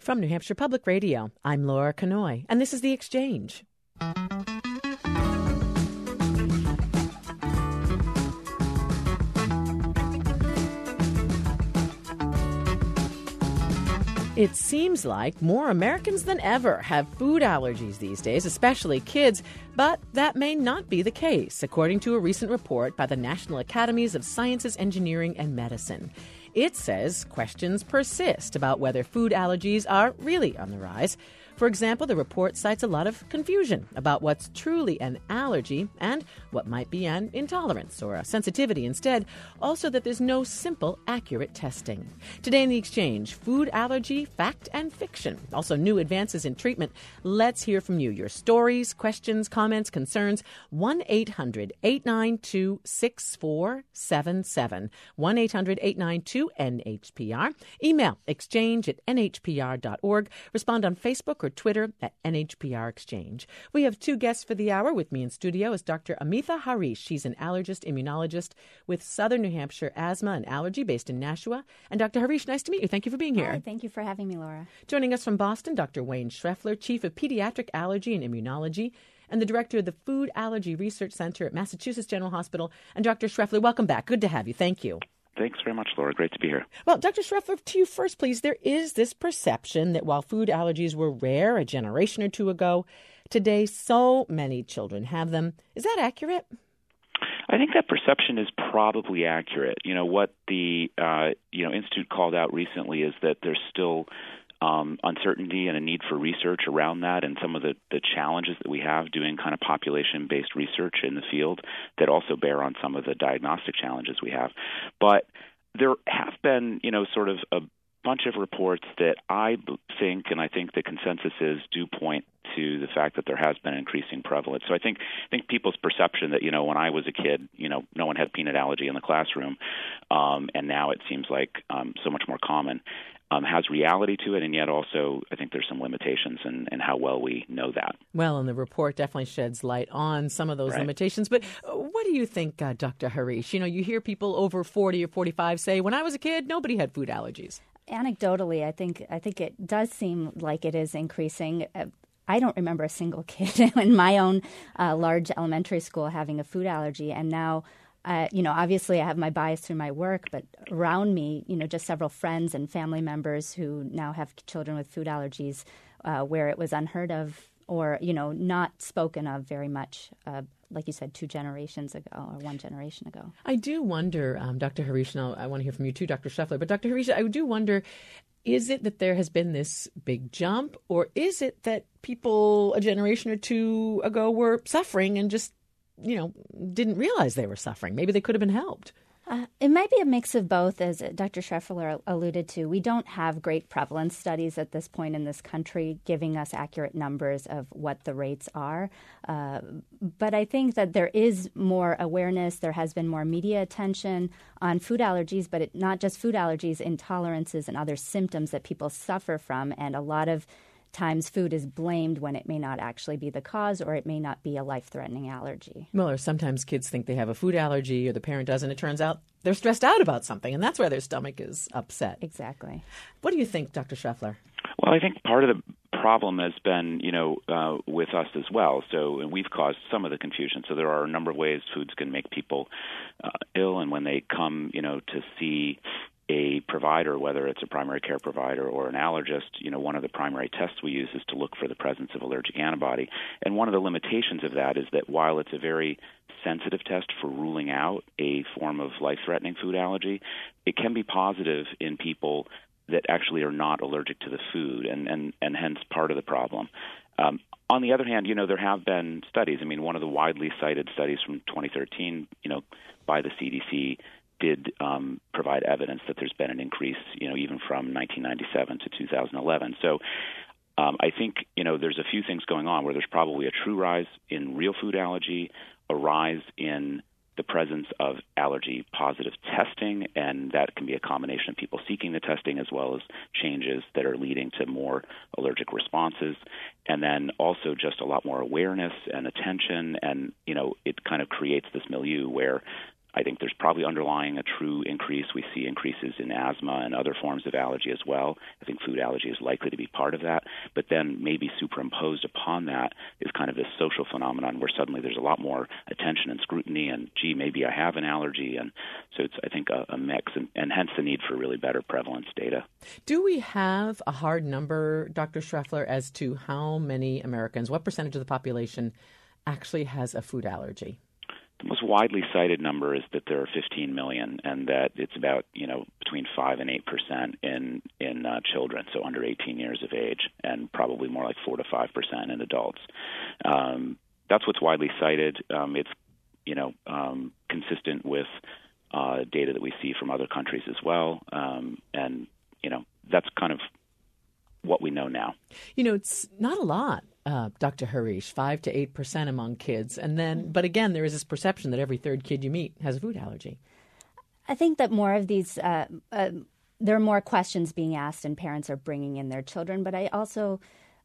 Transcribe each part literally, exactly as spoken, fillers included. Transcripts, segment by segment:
From New Hampshire Public Radio, I'm Laura Canoy, and this is The Exchange. It seems like more Americans than ever have food allergies these days, especially kids, but that may not be the case, according to a recent report by the National Academies of Sciences, Engineering, and Medicine. It says questions persist about whether food allergies are really on the rise. For example, the report cites a lot of confusion about what's truly an allergy and what might be an intolerance or a sensitivity instead. Also, that there's no simple, accurate testing. Today in The Exchange, food allergy, fact and fiction. Also, new advances in treatment. Let's hear from you. Your stories, questions, comments, concerns. one eight hundred eight nine two six four seven seven. one eight hundred eight nine two N H P R. Email exchange at N H P R dot org. Respond on Facebook or Twitter at N H P R Exchange. We have two guests for the hour. With me in studio is Doctor Amitha Harish. She's an allergist immunologist with Southern New Hampshire Asthma and Allergy based in Nashua. And Doctor Harish, nice to meet you. Thank you for being here. Hi, thank you for having me, Laura. Joining us from Boston, Doctor Wayne Schreffler, Chief of Pediatric Allergy and Immunology and the Director of the Food Allergy Research Center at Massachusetts General Hospital. And Doctor Schreffler, welcome back. Good to have you. Thank you. Thanks very much, Laura. Great to be here. Well, Doctor Schreffler, to you first, please. There is this perception that while food allergies were rare a generation or two ago, today so many children have them. Is that accurate? I think that perception is probably accurate. You know, what the uh, you know Institute called out recently is that there's still Um, uncertainty and a need for research around that, and some of the, the challenges that we have doing kind of population-based research in the field that also bear on some of the diagnostic challenges we have. But there have been, you know, sort of a bunch of reports that I think, and I think the consensus is, do point to the fact that there has been increasing prevalence. So I think I think people's perception that, you know, when I was a kid, you know, no one had peanut allergy in the classroom, um, and now it seems like um, so much more common, Um, has reality to it, and yet also I think there's some limitations in, in how well we know that. Well, and the report definitely sheds light on some of those right. limitations. But what do you think, uh, Doctor Harish? You know, you hear people over forty or forty-five say, when I was a kid, nobody had food allergies. Anecdotally, I think I think it does seem like it is increasing. Uh, I don't remember a single kid in my own uh, large elementary school having a food allergy, and now Uh, you know, obviously I have my bias through my work, but around me, you know, just several friends and family members who now have children with food allergies uh, where it was unheard of or, you know, not spoken of very much, uh, like you said, two generations ago or one generation ago. I do wonder, um, Doctor Harish, and I want to hear from you too, Doctor Schreffler, but Doctor Harish, I do wonder, is it that there has been this big jump, or is it that people a generation or two ago were suffering and just you know, didn't realize they were suffering? Maybe they could have been helped. Uh, it might be a mix of both, as Doctor Schreffler alluded to. We don't have great prevalence studies at this point in this country giving us accurate numbers of what the rates are. Uh, but I think that there is more awareness. There has been more media attention on food allergies, but it, not just food allergies, intolerances and other symptoms that people suffer from. And a lot of times food is blamed when it may not actually be the cause, or it may not be a life-threatening allergy. Well, or sometimes kids think they have a food allergy or the parent doesn't. It turns out they're stressed out about something, and that's why their stomach is upset. Exactly. What do you think, Doctor Schreffler? Well, I think part of the problem has been, you know, uh, with us as well. So and we've caused some of the confusion. So there are a number of ways foods can make people uh, ill, and when they come, you know, to see a provider, whether it's a primary care provider or an allergist, you know, one of the primary tests we use is to look for the presence of allergic antibody. And one of the limitations of that is that while it's a very sensitive test for ruling out a form of life-threatening food allergy, it can be positive in people that actually are not allergic to the food, and, and, and hence part of the problem. Um, on the other hand, you know, there have been studies. I mean, one of the widely cited studies from twenty thirteen, you know, by the C D C did um, provide evidence that there's been an increase, you know, even from nineteen ninety-seven to two thousand eleven. So um, I think, you know, there's a few things going on where there's probably a true rise in real food allergy, a rise in the presence of allergy-positive testing, and that can be a combination of people seeking the testing as well as changes that are leading to more allergic responses, and then also just a lot more awareness and attention, and, you know, it kind of creates this milieu where I think there's probably underlying a true increase. We see increases in asthma and other forms of allergy as well. I think food allergy is likely to be part of that. But then maybe superimposed upon that is kind of this social phenomenon where suddenly there's a lot more attention and scrutiny and, gee, maybe I have an allergy. And so it's, I think, a, a mix, and, and hence the need for really better prevalence data. Do we have a hard number, Doctor Schreffler, as to how many Americans, what percentage of the population actually has a food allergy? The most widely cited number is that there are fifteen million, and that it's about, you know, between five and eight percent in in uh, children, so under eighteen years of age, and probably more like four to five percent in adults. Um, that's what's widely cited. Um, it's, you know, um, consistent with uh, data that we see from other countries as well, um, and you know, that's kind of what we know now. You know, it's not a lot. Uh, Doctor Harish, five to eight percent among kids, and then, but again, there is this perception that every third kid you meet has a food allergy. I think that more of these, uh, uh, there are more questions being asked, and parents are bringing in their children. But I also,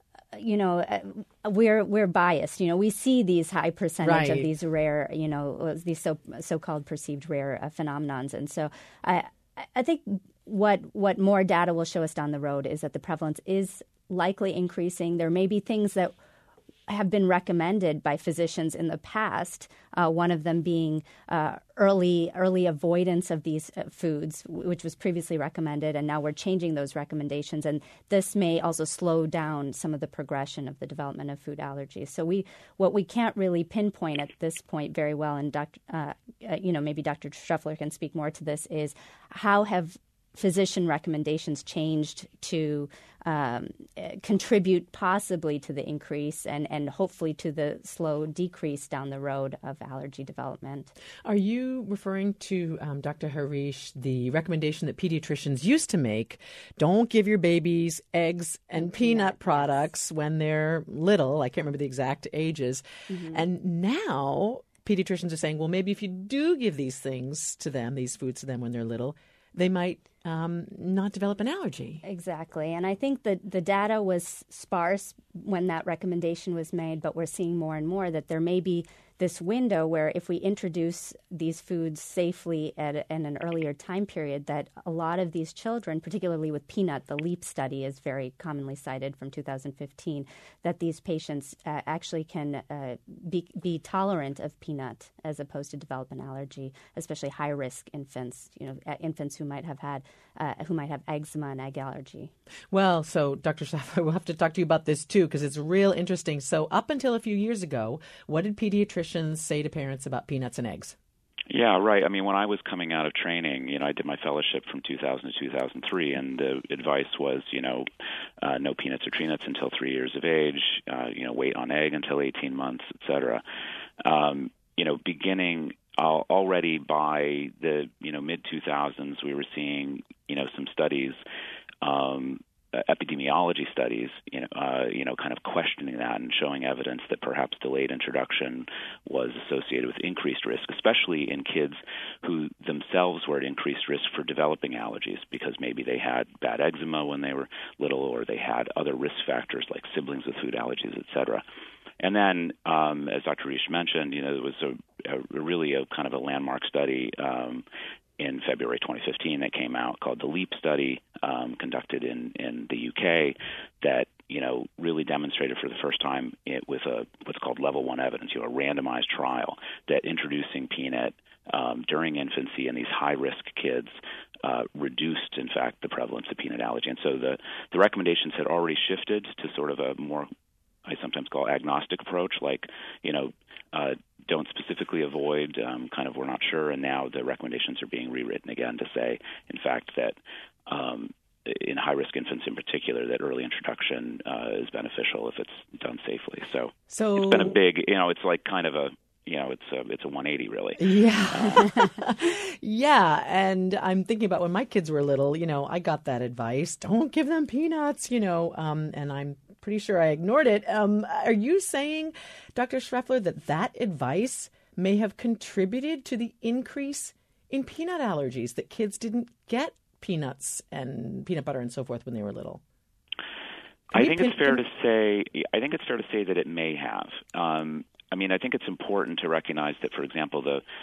you know, uh, we're we're biased. You know, we see these high percentage right. of these rare, you know, these so so-called perceived rare uh, phenomenons, and so I I think what what more data will show us down the road is that the prevalence is likely increasing. There may be things that have been recommended by physicians in the past, uh, one of them being uh, early early avoidance of these uh, foods, which was previously recommended, and now we're changing those recommendations. And this may also slow down some of the progression of the development of food allergies. So we what we can't really pinpoint at this point very well, and Doctor Uh, you know, maybe Doctor Schreffler can speak more to this, is how have physician recommendations changed to um, contribute possibly to the increase and, and hopefully to the slow decrease down the road of allergy development. Are you referring to, um, Doctor Harish, the recommendation that pediatricians used to make, don't give your babies eggs and, and peanut, peanut products when they're little? I can't remember the exact ages. Mm-hmm. And now pediatricians are saying, well, maybe if you do give these things to them, these foods to them when they're little, they might um, not develop an allergy. Exactly. And I think that the data was sparse when that recommendation was made, but we're seeing more and more that there may be this window where if we introduce these foods safely at, a, at an earlier time period, that a lot of these children, particularly with peanut, the LEAP study is very commonly cited from two thousand fifteen, that these patients uh, actually can uh, be, be tolerant of peanut as opposed to develop an allergy, especially high-risk infants, you know, uh, infants who might have had, uh, who might have eczema and egg allergy. Well, so Doctor Schreffler, we'll have to talk to you about this too, because it's real interesting. So up until a few years ago, what did pediatricians say to parents about peanuts and eggs? Yeah, right. I mean, when I was coming out of training, you know, I did my fellowship from two thousand to two thousand three, and the advice was, you know, uh, no peanuts or tree nuts until three years of age, uh, you know, wait on egg until eighteen months, et cetera. Um, you know, beginning uh, already by the, you know, mid two thousands, we were seeing, you know, some studies, um, Uh, epidemiology studies, you know, uh, you know, kind of questioning that and showing evidence that perhaps delayed introduction was associated with increased risk, especially in kids who themselves were at increased risk for developing allergies because maybe they had bad eczema when they were little, or they had other risk factors like siblings with food allergies, et cetera. And then, um, as Doctor Harish mentioned, you know, there was a, a really a kind of a landmark study um, in February twenty fifteen that came out called the LEAP study, um, conducted in, in the U K, that, you know, really demonstrated for the first time it, with a what's called level one evidence, you know, a randomized trial, that introducing peanut um, during infancy in these high-risk kids uh, reduced, in fact, the prevalence of peanut allergy. And so the, the recommendations had already shifted to sort of a more, I sometimes call agnostic approach, like, you know, uh, don't specifically avoid, um, kind of we're not sure, and now the recommendations are being rewritten again to say, in fact, that um, in high-risk infants in particular, that early introduction uh, is beneficial if it's done safely. So, so it's been a big, you know, it's like kind of a, you know, it's a, it's a one eighty, really. Yeah. Uh, yeah. And I'm thinking about when my kids were little, you know, I got that advice, don't give them peanuts, you know, um, and I'm pretty sure I ignored it. Um, are you saying, Doctor Schreffler, that that advice may have contributed to the increase in peanut allergies, that kids didn't get peanuts and peanut butter and so forth when they were little? Can I think pin- it's fair can- to say. I think it's fair to say that it may have. Um, I mean, I think it's important to recognize that, for example, the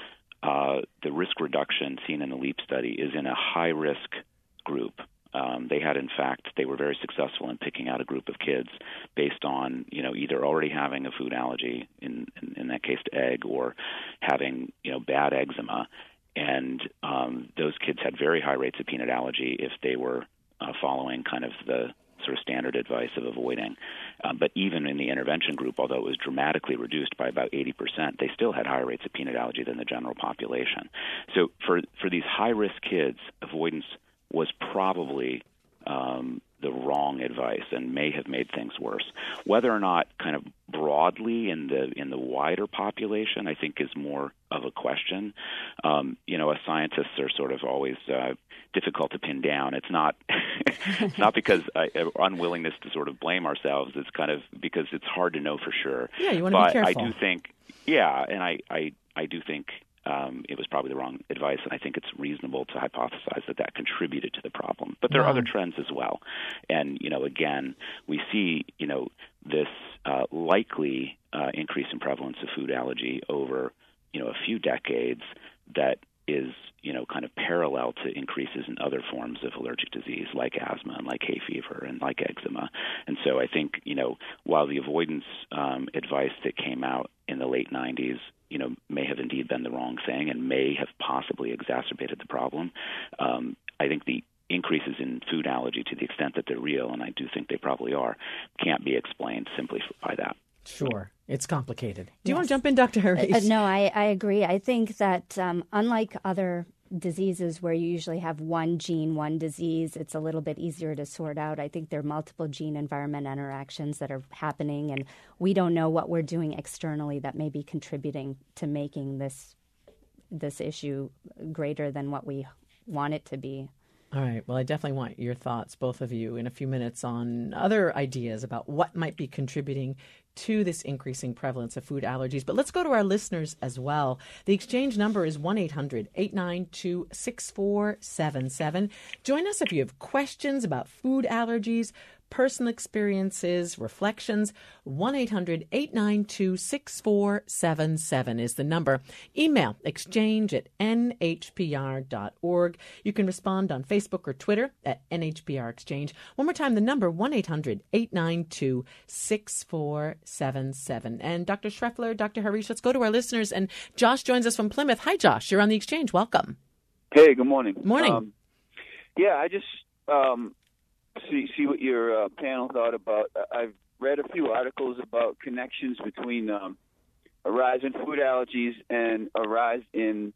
uh, the risk reduction seen in the LEAP study is in a high-risk group. Um, they had, in fact, they were very successful in picking out a group of kids based on, you know, either already having a food allergy, in, in, in that case to egg, or having, you know, bad eczema. And um, those kids had very high rates of peanut allergy if they were uh, following kind of the sort of standard advice of avoiding. Um, but even in the intervention group, although it was dramatically reduced by about eighty percent, they still had higher rates of peanut allergy than the general population. So for, for these high-risk kids, avoidance was probably um, the wrong advice and may have made things worse. Whether or not kind of broadly in the in the wider population, I think is more of a question. Um, you know, as scientists are sort of always uh, difficult to pin down. It's not it's not because I, unwillingness to sort of blame ourselves. It's kind of because it's hard to know for sure. Yeah, you want to but be careful. I do think, yeah, and I, I, I do think Um, it was probably the wrong advice, and I think it's reasonable to hypothesize that that contributed to the problem. But there are Wow. other trends as well. And, you know, again, we see, you know, this uh, likely uh, increase in prevalence of food allergy over, you know, a few decades that is, you know, kind of parallel to increases in other forms of allergic disease like asthma and like hay fever and like eczema. And so I think, you know, while the avoidance um, advice that came out in the late nineties, you know, may have indeed been the wrong thing and may have possibly exacerbated the problem, um, I think the increases in food allergy, to the extent that they're real, and I do think they probably are, can't be explained simply by that. Sure. It's complicated. Do you Yes. want to jump in, Doctor Harish? Uh, no, I, I agree. I think that um, unlike other diseases where you usually have one gene, one disease, it's a little bit easier to sort out. I think there are multiple gene-environment interactions that are happening, and we don't know what we're doing externally that may be contributing to making this this issue greater than what we want it to be. All right. Well, I definitely want your thoughts, both of you, in a few minutes on other ideas about what might be contributing to this increasing prevalence of food allergies. But let's go to our listeners as well. The exchange number is one eight hundred eight nine two six four seven seven. Join us if you have questions about food allergies, personal experiences, reflections. one eight hundred eight nine two six four seven seven is the number. Email exchange at n h p r dot org. You can respond on Facebook or Twitter at N H P R Exchange. One more time, the number one eight hundred eight nine two six four seven seven. And Doctor Schreffler, Doctor Harish, let's go to our listeners. And Josh joins us from Plymouth. Hi, Josh. You're on the Exchange. Welcome. Hey, good morning. Morning. Um, yeah, I just um, see see what your uh, panel thought about. I've read a few articles about connections between um, a rise in food allergies and a rise in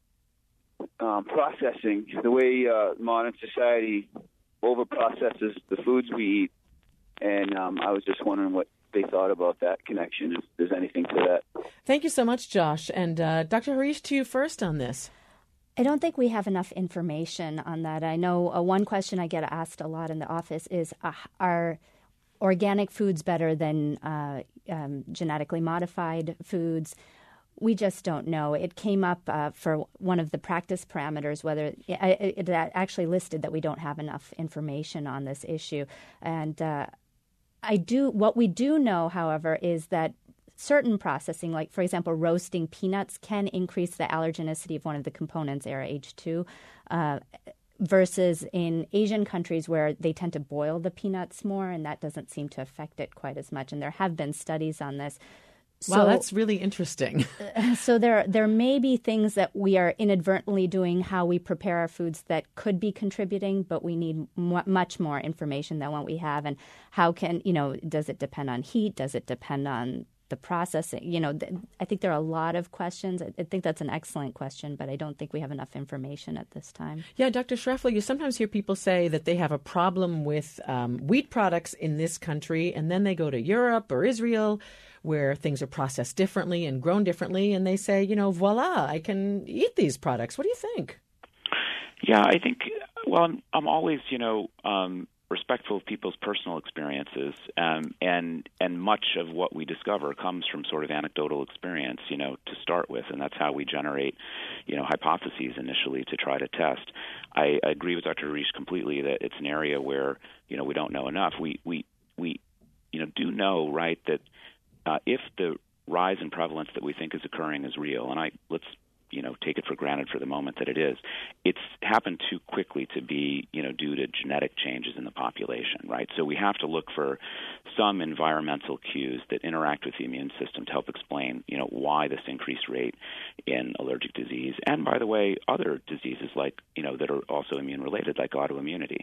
um, processing. The way uh, modern society overprocesses the foods we eat, and um, I was just wondering what they thought about that connection, if there's anything to that. Thank you so much, Josh. And uh, Doctor Harish, to you first on this. I don't think we have enough information on that. I know uh, one question I get asked a lot in the office is, uh, are organic foods better than uh, um, genetically modified foods? We just don't know. It came up uh, for one of the practice parameters, whether it, it actually listed that we don't have enough information on this issue. And uh, I do. What we do know, however, is that certain processing, like, for example, roasting peanuts, can increase the allergenicity of one of the components, A R H two, uh, versus in Asian countries where they tend to boil the peanuts more, and that doesn't seem to affect it quite as much. And there have been studies on this. Wow, so, that's really interesting. So there there may be things that we are inadvertently doing how we prepare our foods that could be contributing, but we need m- much more information than what we have. And how can, you know, does it depend on heat? Does it depend on the processing? You know, th- I think there are a lot of questions. I, I think that's an excellent question, but I don't think we have enough information at this time. Yeah, Doctor Schreffler, you sometimes hear people say that they have a problem with um, wheat products in this country, and then they go to Europe or Israel, where things are processed differently and grown differently, and they say, you know, voila, I can eat these products. What do you think? Yeah, I think, well, I'm, I'm always, you know, um, respectful of people's personal experiences, um, and and much of what we discover comes from sort of anecdotal experience, you know, to start with, and that's how we generate, you know, hypotheses initially to try to test. I, I agree with Doctor Harish completely that it's an area where, you know, we don't know enough. We, we, we you know, do know, right, that Uh, if the rise in prevalence that we think is occurring is real, and I let's you know, take it for granted for the moment that it is. It's happened too quickly to be, you know, due to genetic changes in the population, right? So we have to look for some environmental cues that interact with the immune system to help explain, you know, why this increased rate in allergic disease. And by the way, other diseases like, you know, that are also immune related, like autoimmunity.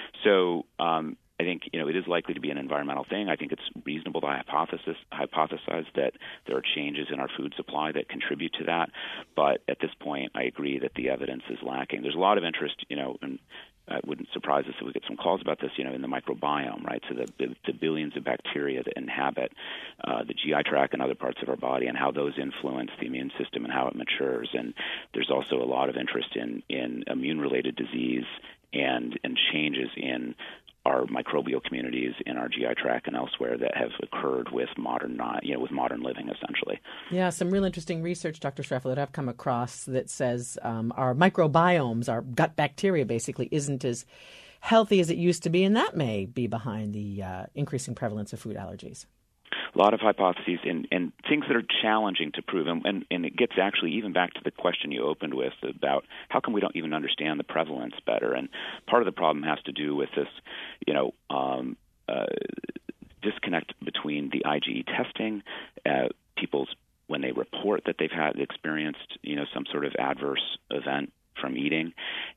So, um, I think, you know, it is likely to be an environmental thing. I think it's reasonable to hypothesis, hypothesize that there are changes in our food supply that contribute to that. But at this point, I agree that the evidence is lacking. There's a lot of interest, you know, and it wouldn't surprise us if we get some calls about this, you know, in the microbiome, right? So the, the, the billions of bacteria that inhabit uh, the G I tract and other parts of our body and how those influence the immune system and how it matures. And there's also a lot of interest in, in immune-related disease and, and changes in our microbial communities in our G I tract and elsewhere that have occurred with modern, you know, with modern living, essentially. Yeah, some real interesting research, Doctor Schreffler, that I've come across that says um, our microbiomes, our gut bacteria, basically isn't as healthy as it used to be, and that may be behind the uh, increasing prevalence of food allergies. A lot of hypotheses and, and things that are challenging to prove. And, and, and it gets actually even back to the question you opened with about how come we don't even understand the prevalence better. And part of the problem has to do with this, you know, um, uh, disconnect between the I G E testing, uh, people's when they report that they've had experienced, you know, some sort of adverse event from eating,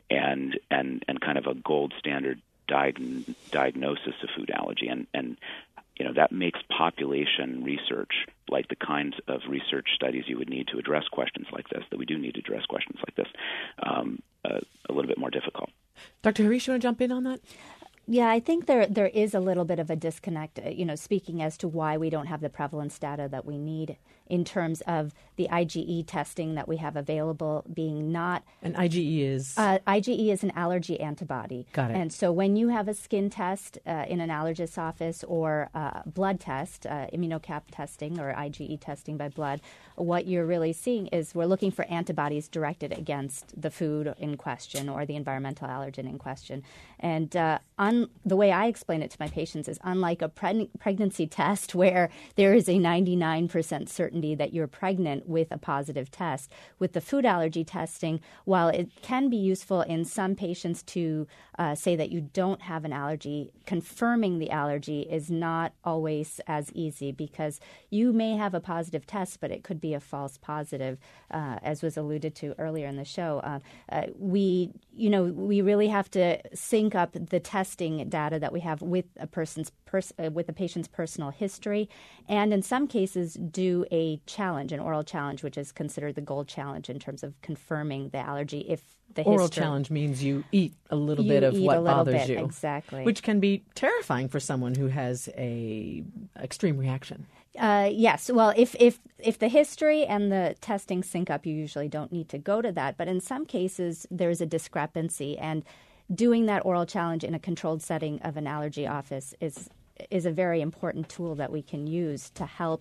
and and, and kind of a gold standard diag- diagnosis of food allergy. And, and You know, that makes population research, like the kinds of research studies you would need to address questions like this, that we do need to address questions like this, um, uh, a little bit more difficult. Doctor Harish, you want to jump in on that? Yeah, I think there there is a little bit of a disconnect, you know, speaking as to why we don't have the prevalence data that we need in terms of the I G E testing that we have available being not... And I G E is? Uh, I G E is an allergy antibody. Got it. And so when you have a skin test uh, in an allergist's office or a blood test, uh, immunocap testing or I G E testing by blood, what you're really seeing is we're looking for antibodies directed against the food in question or the environmental allergen in question. And uh, un- the way I explain it to my patients is unlike a pre- pregnancy test where there is a ninety-nine percent certainty that you're pregnant with a positive test. With the food allergy testing, while it can be useful in some patients to uh, say that you don't have an allergy, confirming the allergy is not always as easy because you may have a positive test, but it could be a false positive, uh, as was alluded to earlier in the show. Uh, uh, we, you know, we really have to sync up the testing data that we have with a person's pers- uh, with a patient's personal history, and in some cases do a challenge, an oral challenge, which is considered the gold challenge in terms of confirming the allergy. If the oral history, challenge means you eat a little you bit of eat what a little bothers bit, you, exactly, which can be terrifying for someone who has a extreme reaction. Uh, yes. Well, if, if if the history and the testing sync up, you usually don't need to go to that. But in some cases, there's a discrepancy, and doing that oral challenge in a controlled setting of an allergy office is is a very important tool that we can use to help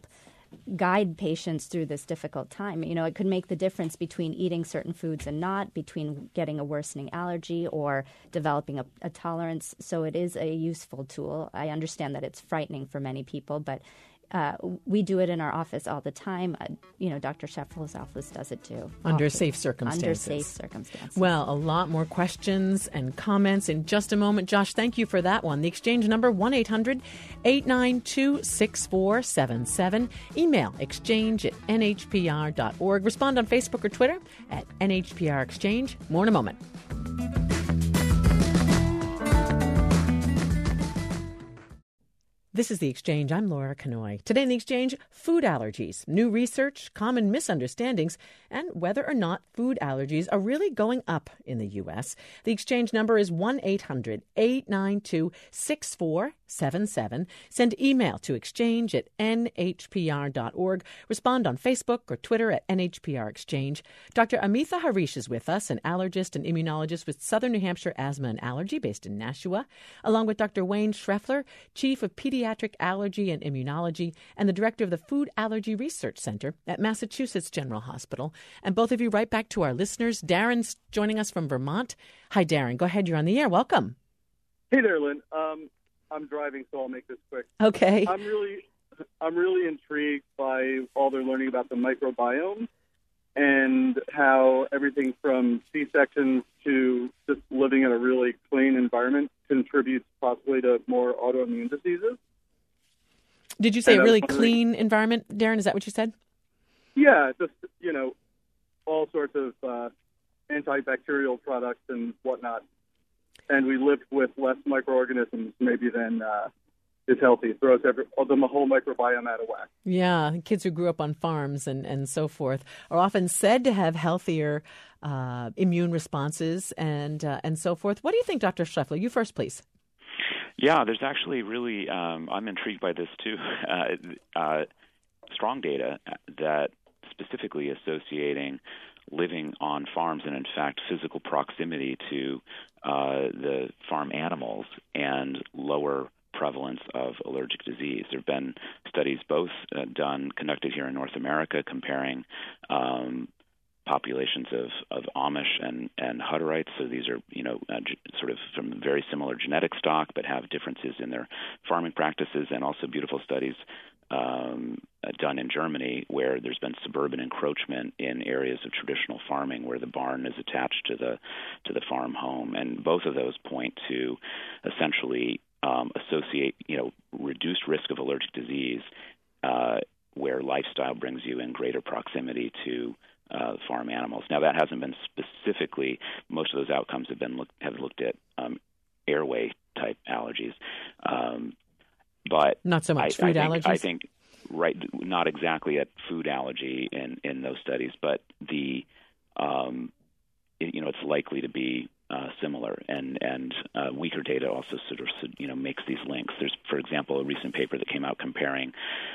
guide patients through this difficult time. You know, it could make the difference between eating certain foods and not, between getting a worsening allergy or developing a, a tolerance. So it is a useful tool. I understand that it's frightening for many people, but Uh, we do it in our office all the time. Uh, you know, Doctor Scheffler's office does it too. Under often. safe circumstances. Under safe circumstances. Well, a lot more questions and comments in just a moment. Josh, thank you for that one. The exchange number, one eight hundred eight nine two six four seven seven. Email exchange at n h p r dot org. Respond on Facebook or Twitter at N H P R Exchange. More in a moment. This is The Exchange. I'm Laura Kanoy. Today in The Exchange, food allergies, new research, common misunderstandings, and whether or not food allergies are really going up in the U S. The Exchange number is one eight hundred eight nine two six four seven seven. Send email to exchange at n h p r dot org. Respond on Facebook or Twitter at N H P R Exchange. Doctor Amitha Harish is with us, an allergist and immunologist with Southern New Hampshire Asthma and Allergy based in Nashua, along with Doctor Wayne Schreffler, Chief of Pediatric Allergy and Immunology and the Director of the Food Allergy Research Center at Massachusetts General Hospital. And both of you right back to our listeners. Darren's joining us from Vermont. Hi, Darren. Go ahead. You're on the air. Welcome. Hey there, Lynn. Um, I'm driving, so I'll make this quick. Okay. I'm really, I'm really intrigued by all they're learning about the microbiome, and how everything from C-sections to just living in a really clean environment contributes possibly to more autoimmune diseases. Did you say and a really clean environment, Darren? Is that what you said? Yeah, just, you know, all sorts of uh, antibacterial products and whatnot. And we live with less microorganisms maybe than uh, is healthy. It throws every, the whole microbiome out of whack. Yeah, kids who grew up on farms and, and so forth are often said to have healthier uh, immune responses and uh, and so forth. What do you think, Doctor Schreffler? You first, please. Yeah, there's actually really, um, I'm intrigued by this too, uh, uh, strong data that specifically associating living on farms and, in fact, physical proximity to uh, the farm animals and lower prevalence of allergic disease. There have been studies both uh, done, conducted here in North America, comparing um, populations of, of Amish and, and Hutterites. So these are, you know, uh, g- sort of from very similar genetic stock, but have differences in their farming practices, and also beautiful studies um, uh, done in Germany where there's been suburban encroachment in areas of traditional farming where the barn is attached to the to the farm home, and both of those point to essentially um, associate, you know, reduced risk of allergic disease uh, where lifestyle brings you in greater proximity to Uh, farm animals. Now, that hasn't been specifically. Most of those outcomes have been look, have looked at um, airway type allergies, um, but not so much I, food I think, allergies. I think right, not exactly at food allergy in, in those studies, but the um, it, you know it's likely to be uh, similar, and and uh, weaker data also sort of you know makes these links. There's, for example, a recent paper that came out comparing.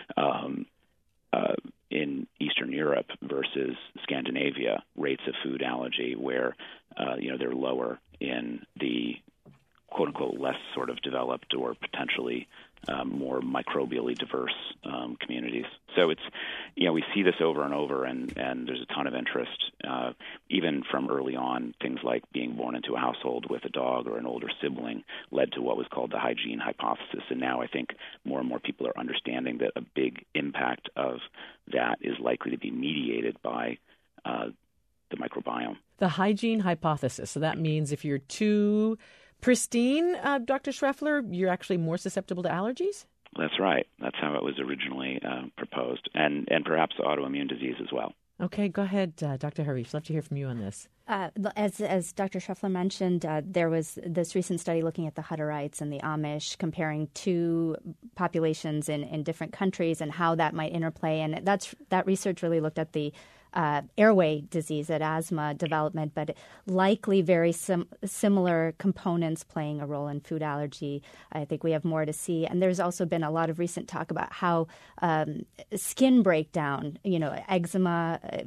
Um, uh, in Eastern Europe versus Scandinavia, rates of food allergy where, uh, you know, they're lower in the quote-unquote less sort of developed or potentially um, more microbially diverse um, communities. So it's, you know, we see this over and over, and, and there's a ton of interest, uh, even from early on. Things like being born into a household with a dog or an older sibling led to what was called the hygiene hypothesis. And now I think more and more people are understanding that a big impact of that is likely to be mediated by uh, the microbiome. The hygiene hypothesis. So that means if you're too pristine, uh, Doctor Schreffler, you're actually more susceptible to allergies? That's right. That's how it was originally uh, proposed, and, and perhaps autoimmune disease as well. Okay, go ahead, uh, Doctor Harish. Love to hear from you on this. Uh, as as Doctor Schreffler mentioned, uh, there was this recent study looking at the Hutterites and the Amish, comparing two populations in, in different countries and how that might interplay. And that's that research really looked at the uh, airway disease, at asthma development, but likely very sim- similar components playing a role in food allergy. I think we have more to see. And there's also been a lot of recent talk about how um, skin breakdown, you know, eczema, uh,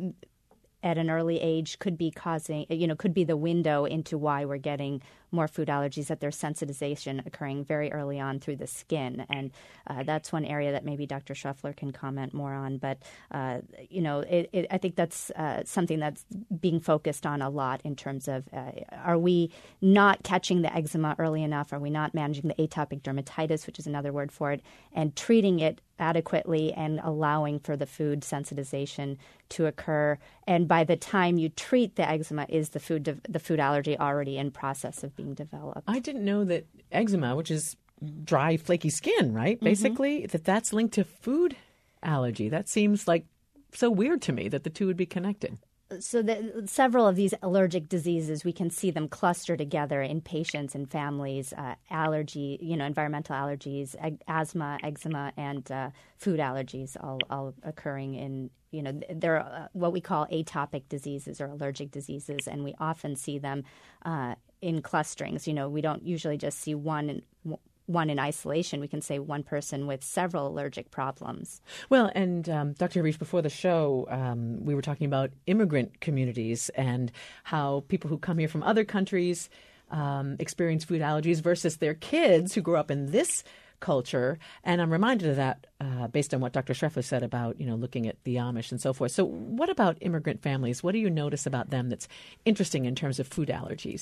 at an early age could be causing, you know, could be the window into why we're getting more food allergies, that there's sensitization occurring very early on through the skin. And uh, that's one area that maybe Doctor Schreffler can comment more on. But, uh, you know, it, it, I think that's uh, something that's being focused on a lot in terms of uh, are we not catching the eczema early enough? Are we not managing the atopic dermatitis, which is another word for it, and treating it adequately and allowing for the food sensitization to occur? And by the time you treat the eczema, is the food de- the food allergy already in process of being developed? I didn't know that eczema, which is dry, flaky skin, right? Basically, mm-hmm. that that's linked to food allergy. That seems like so weird to me that the two would be connected. So the, several of these allergic diseases, we can see them cluster together in patients and families, uh, allergy, you know, environmental allergies, ag- asthma, eczema, and uh, food allergies all, all occurring in, you know, they're uh, what we call atopic diseases or allergic diseases, and we often see them uh, in clusterings. You know, we don't usually just see one in, one in isolation. We can say one person with several allergic problems. Well, and um, Doctor Harish, before the show, um, we were talking about immigrant communities and how people who come here from other countries um, experience food allergies versus their kids who grew up in this culture. And I'm reminded of that uh, based on what Doctor Schreffler said about, you know, looking at the Amish and so forth. So what about immigrant families? What do you notice about them that's interesting in terms of food allergies?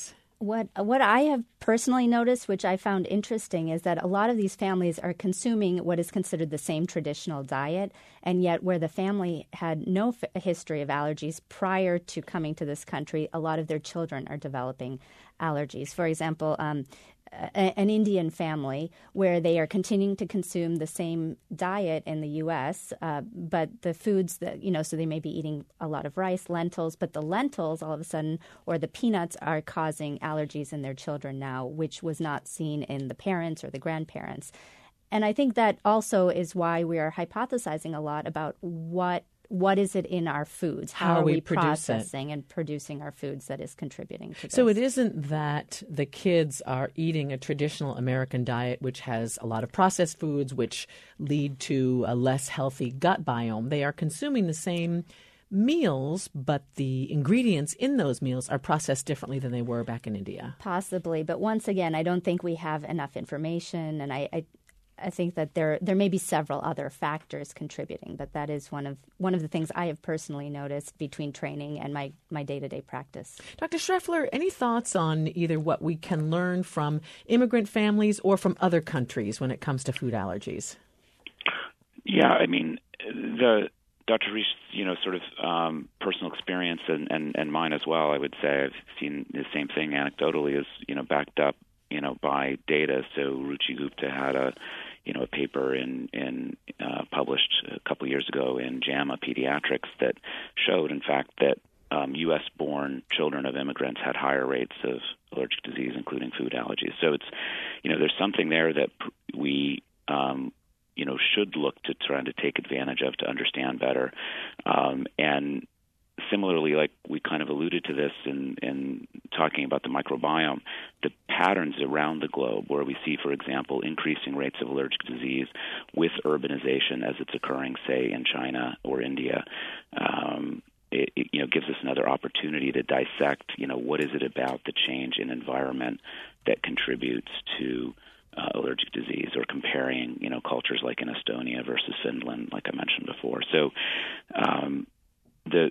What what I have personally noticed, which I found interesting, is that a lot of these families are consuming what is considered the same traditional diet, and yet where the family had no f- history of allergies prior to coming to this country, a lot of their children are developing allergies. For example, um, a, an Indian family where they are continuing to consume the same diet in the U S, uh, but the foods that, you know, so they may be eating a lot of rice, lentils, but the lentils all of a sudden, or the peanuts are causing allergies in their children now, which was not seen in the parents or the grandparents. And I think that also is why we are hypothesizing a lot about what What is it in our foods? How, How are we we produce processing and producing our foods that is contributing to this? So it isn't that the kids are eating a traditional American diet, which has a lot of processed foods, which lead to a less healthy gut biome. They are consuming the same meals, but the ingredients in those meals are processed differently than they were back in India. Possibly. But once again, I don't think we have enough information, and I, I I think that there there may be several other factors contributing, but that is one of one of the things I have personally noticed between training and my, my day-to-day practice. Doctor Schreffler, any thoughts on either what we can learn from immigrant families or from other countries when it comes to food allergies? Yeah, I mean, the Doctor Rees, you know, sort of um, personal experience and, and, and mine as well, I would say I've seen the same thing anecdotally is, you know, backed up, you know, by data. So Ruchi Gupta had a, you know, a paper in, in uh, published a couple of years ago in JAMA Pediatrics that showed, in fact, that um, U S-born children of immigrants had higher rates of allergic disease, including food allergies. So it's, you know, there's something there that we, um, you know, should look to try to take advantage of to understand better. Um, and similarly, like we kind of alluded to this in, in talking about the microbiome, the patterns around the globe where we see, for example, increasing rates of allergic disease with urbanization as it's occurring, say, in China or India, um, it, it, you know, gives us another opportunity to dissect, you know, what is it about the change in environment that contributes to uh, allergic disease, or comparing, you know, cultures like in Estonia versus Finland, like I mentioned before. So um, the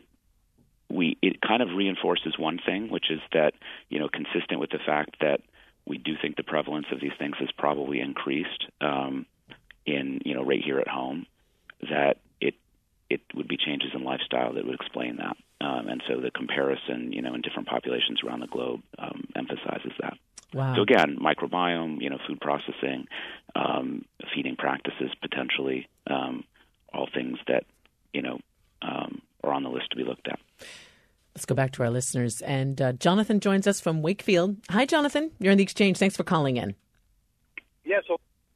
We it kind of reinforces one thing, which is that, you know, consistent with the fact that we do think the prevalence of these things has probably increased um, in, you know, right here at home, that it it would be changes in lifestyle that would explain that. Um, and so the comparison, you know, in different populations around the globe um, emphasizes that. Wow. So again, microbiome, you know, food processing, um, feeding practices, potentially, um, all things that, you know, um, are on the list to be looked at. Let's go back to our listeners. And uh, Jonathan joins us from Wakefield. Hi, Jonathan. You're on the Exchange. Thanks for calling in. Yeah, so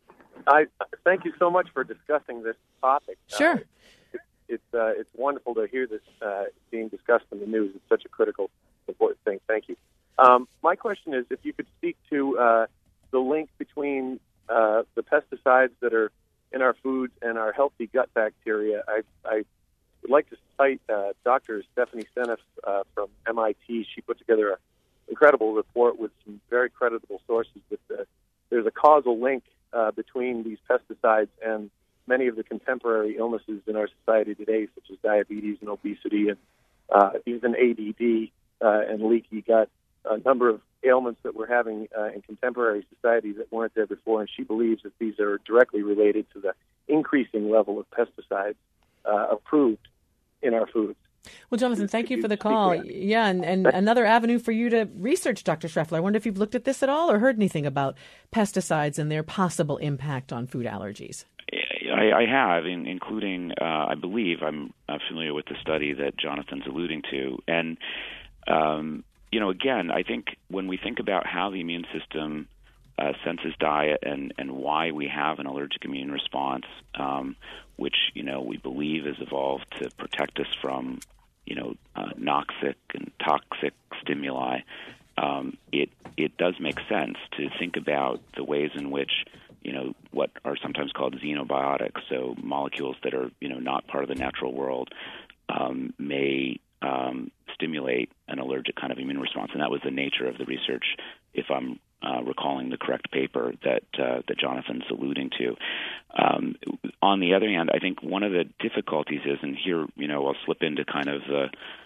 I thank you so much for discussing this topic. Sure. Uh, it, it's uh, it's wonderful to hear this uh, being discussed in the news. It's such a critical, important thing. Thank you. Um, my question is if you could speak to uh, the link between uh, the pesticides that are in our foods and our healthy gut bacteria. I, I would like to cite uh, Doctor Stephanie Seneff uh, from M I T. She put together an incredible report with some very creditable sources. With the, there's a causal link uh, between these pesticides and many of the contemporary illnesses in our society today, such as diabetes and obesity and uh, even A D D uh, and leaky gut. A number of ailments that we're having uh, in contemporary society that weren't there before, and she believes that these are directly related to the increasing level of pesticides uh, approved in our foods. Well, Jonathan, thank you for the call. Yeah, and, and another avenue for you to research, Doctor Schreffler. I wonder if you've looked at this at all or heard anything about pesticides and their possible impact on food allergies. I, I have, in, including, uh, I believe, I'm uh, familiar with the study that Jonathan's alluding to. And, um, you know, again, I think when we think about how the immune system uh, senses diet and, and why we have an allergic immune response, um, which, you know, we believe has evolved to protect us from, you know, uh, noxic and toxic stimuli, um, it it does make sense to think about the ways in which, you know, what are sometimes called xenobiotics, so molecules that are, you know, not part of the natural world, um, may um, stimulate an allergic kind of immune response. And that was the nature of the research, if I'm uh, recalling the correct paper that uh, that Jonathan's alluding to. Um, on the other hand, I think one of the difficulties is, and here, you know, I'll slip into kind of the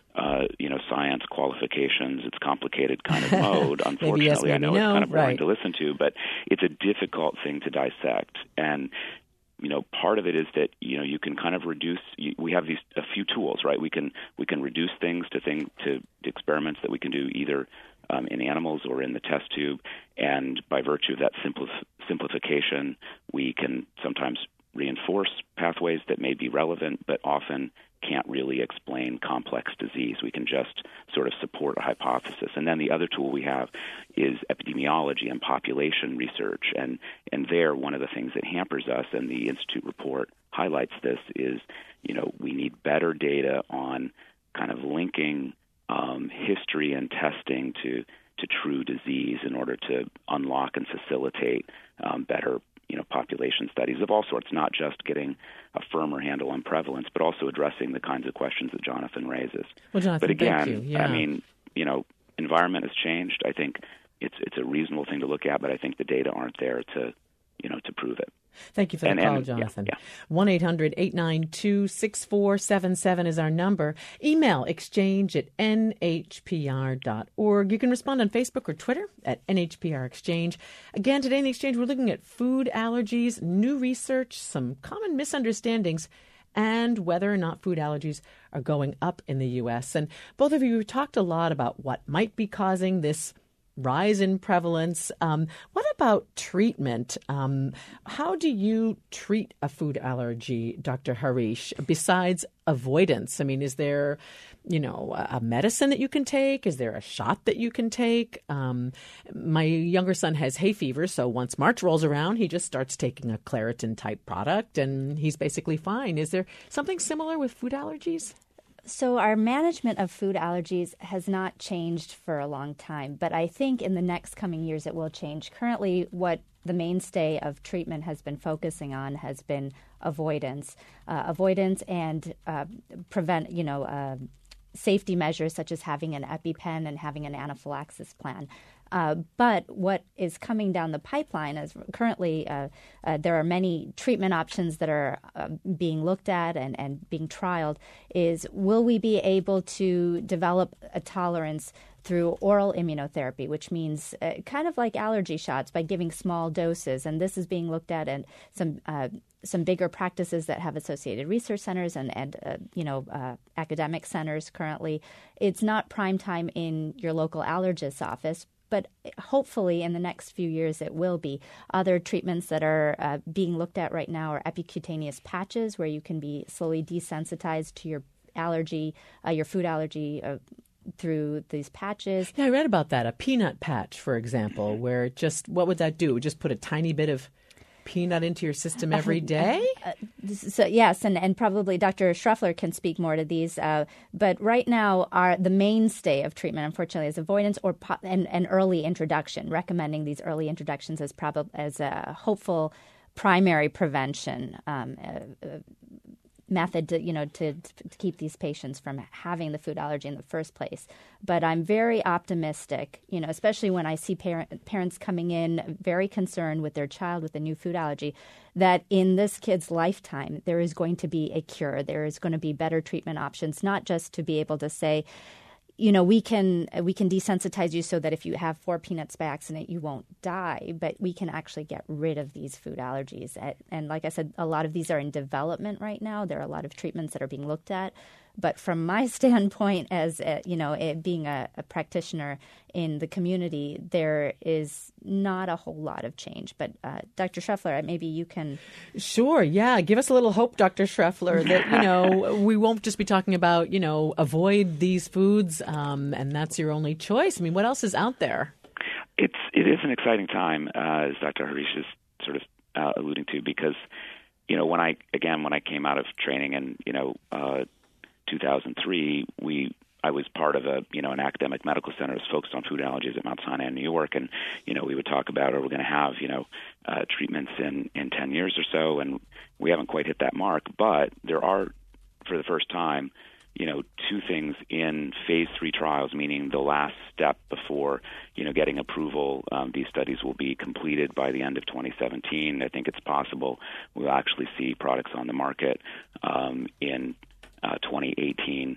uh, you know, science qualifications, it's complicated kind of mode. Unfortunately, yes, I know no, it's kind of boring right. to listen to, but it's a difficult thing to dissect. And you know, part of it is that you know you can kind of reduce. You, we have these a few tools, right? We can we can reduce things to thing to experiments that we can do either um, in animals or in the test tube, and by virtue of that simplif- simplification, we can sometimes reinforce pathways that may be relevant, but often can't really explain complex disease. We can just sort of support a hypothesis. And then the other tool we have is epidemiology and population research. And, and there, one of the things that hampers us, and the Institute report highlights this, is, you know, we need better data on kind of linking um, history and testing to, to true disease in order to unlock and facilitate um, better you know, population studies of all sorts, not just getting a firmer handle on prevalence, but also addressing the kinds of questions that Jonathan raises. Well, Jonathan, but again, thank you. Yeah. I mean, you know, environment has changed. I think it's it's a reasonable thing to look at, but I think the data aren't there to, you know, to prove it. Thank you for the and, call, and, Jonathan. Yeah, yeah. one eight hundred eight nine two six four seven seven is our number. Email exchange at n h p r dot org. You can respond on Facebook or Twitter at N H P R Exchange. Again, today in the Exchange, we're looking at food allergies, new research, some common misunderstandings, and whether or not food allergies are going up in the U S. And both of you talked a lot about what might be causing this rise in prevalence. Um, what about treatment? Um, how do you treat a food allergy, Doctor Harish, besides avoidance? I mean, is there, you know, a medicine that you can take? Is there a shot that you can take? Um, my younger son has hay fever, so once March rolls around, he just starts taking a Claritin-type product, and he's basically fine. Is there something similar with food allergies? So our management of food allergies has not changed for a long time, but I think in the next coming years it will change. Currently, what the mainstay of treatment has been focusing on has been avoidance, uh, avoidance and uh, prevent, you know, uh, safety measures such as having an EpiPen and having an anaphylaxis plan. Uh, but what is coming down the pipeline is currently uh, uh, there are many treatment options that are uh, being looked at and, and being trialed, is will we be able to develop a tolerance through oral immunotherapy, which means uh, kind of like allergy shots by giving small doses. And this is being looked at in some uh, some bigger practices that have associated research centers and, and uh, you know, uh, academic centers currently. It's not prime time in your local allergist's office, but hopefully in the next few years it will be. Other treatments that are uh, being looked at right now are epicutaneous patches, where you can be slowly desensitized to your allergy, uh, your food allergy uh, through these patches. Yeah, I read about that. A peanut patch, for example, where it just, what would that do? Just put a tiny bit of peanut into your system every day? Uh, so yes, and, and probably Doctor Schreffler can speak more to these. Uh, but right now, our the mainstay of treatment, unfortunately, is avoidance or po- and, and early introduction. Recommending these early introductions as prob- as a hopeful primary prevention um, uh, uh, method to, you know, to, to keep these patients from having the food allergy in the first place. But I'm very optimistic, you know, especially when I see parent, parents coming in very concerned with their child with a new food allergy, that in this kid's lifetime, there is going to be a cure. There is going to be better treatment options, not just to be able to say, you know, we can we can desensitize you so that if you have four peanuts by accident, you won't die. But we can actually get rid of these food allergies. And like I said, a lot of these are in development right now. There are a lot of treatments that are being looked at. But from my standpoint, as a, you know, it, being a, a practitioner in the community, there is not a whole lot of change. But uh, Doctor Schreffler, maybe you can. Sure, yeah. Give us a little hope, Doctor Schreffler, that, you know, we won't just be talking about, you know, avoid these foods um, and that's your only choice. I mean, what else is out there? It's it is an exciting time, uh, as Doctor Harish is sort of uh, alluding to, because, you know, when I again when I came out of training and you know. Uh, two thousand three, we I was part of a you know an academic medical center that was focused on food allergies at Mount Sinai in New York, and you know we would talk about, are we going to have you know uh, treatments in in ten years or so, and we haven't quite hit that mark, but there are, for the first time, you know two things in phase three trials, meaning the last step before you know getting approval. Um, these studies will be completed by the end of twenty seventeen. I think it's possible we'll actually see products on the market um, in Uh, twenty eighteen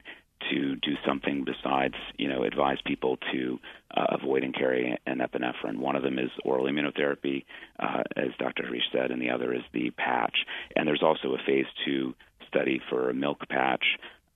to do something besides, you know, advise people to uh, avoid and carry an epinephrine. One of them is oral immunotherapy, uh, as Doctor Harish said, and the other is the patch. And there's also a phase two study for a milk patch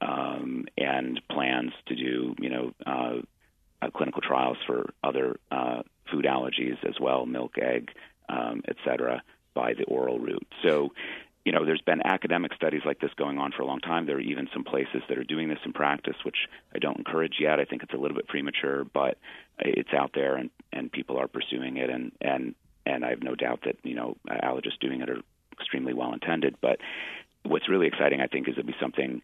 um, and plans to do, you know, uh, uh, clinical trials for other uh, food allergies as well, milk, egg, um, et cetera, by the oral route. So, you know, there's been academic studies like this going on for a long time. There are even some places that are doing this in practice, which I don't encourage yet. I think it's a little bit premature, but it's out there, and, and people are pursuing it, and, and, and I have no doubt that, you know, allergists doing it are extremely well-intended. But what's really exciting, I think, is it'll be something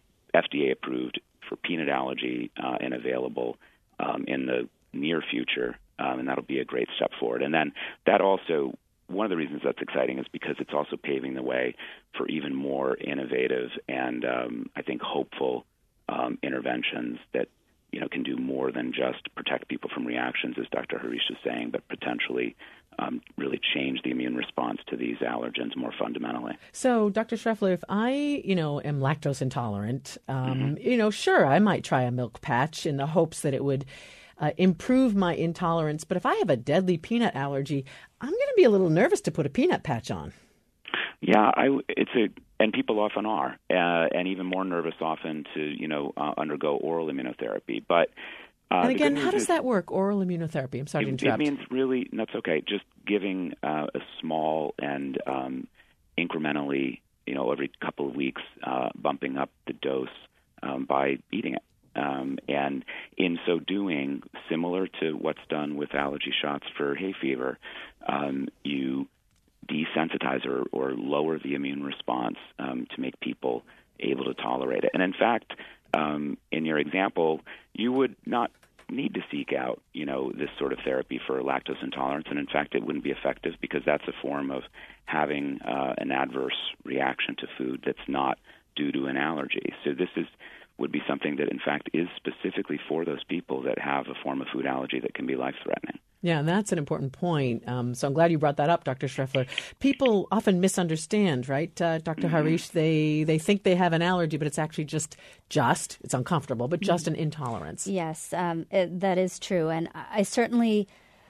F D A approved for peanut allergy uh, and available um, in the near future, um, and that'll be a great step forward. And then that also, one of the reasons that's exciting is because it's also paving the way for even more innovative and um, I think hopeful um, interventions that, you know, can do more than just protect people from reactions, as Doctor Harish is saying, but potentially um, really change the immune response to these allergens more fundamentally. So, Doctor Schreffler, if I, you know, am lactose intolerant, um, mm-hmm. you know, sure, I might try a milk patch in the hopes that it would uh, improve my intolerance. But if I have a deadly peanut allergy, I'm going to be a little nervous to put a peanut patch on. Yeah, I, it's a, and people often are, uh, and even more nervous often to, you know, uh, undergo oral immunotherapy. But uh, and again, how does is, that work? Oral immunotherapy. I'm sorry it, to interrupt. It means really, that's okay. Just giving uh, a small and um, incrementally, you know, every couple of weeks, uh, bumping up the dose um, by eating it. Um, and in so doing, similar to what's done with allergy shots for hay fever, um, you desensitize or, or lower the immune response um, to make people able to tolerate it. And in fact, um, in your example, you would not need to seek out, you know, this sort of therapy for lactose intolerance. And in fact, it wouldn't be effective because that's a form of having uh, an adverse reaction to food that's not due to an allergy. So this is would be something that, in fact, is specifically for those people that have a form of food allergy that can be life-threatening. Yeah, and that's an important point. Um, so I'm glad you brought that up, Doctor Schreffler. People often misunderstand, right, uh, Doctor Mm-hmm. Harish? They they think they have an allergy, but it's actually just, just, it's uncomfortable, but just an intolerance. Yes, um, it, that is true. And I certainly,